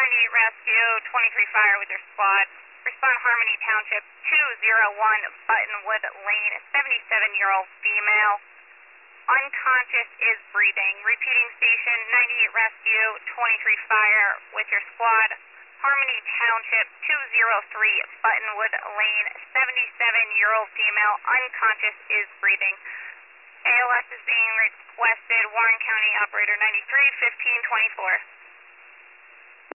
78 Rescue, 23 Fire with your squad. Respond Harmony Township, 201 Buttonwood Lane, 77-year-old female. Unconscious, is breathing. Repeating station, 98 Rescue, 23 Fire with your squad. Harmony Township, 203 Buttonwood Lane, 77-year-old female. Unconscious, is breathing. ALS is being requested. Warren County Operator 93, 1524.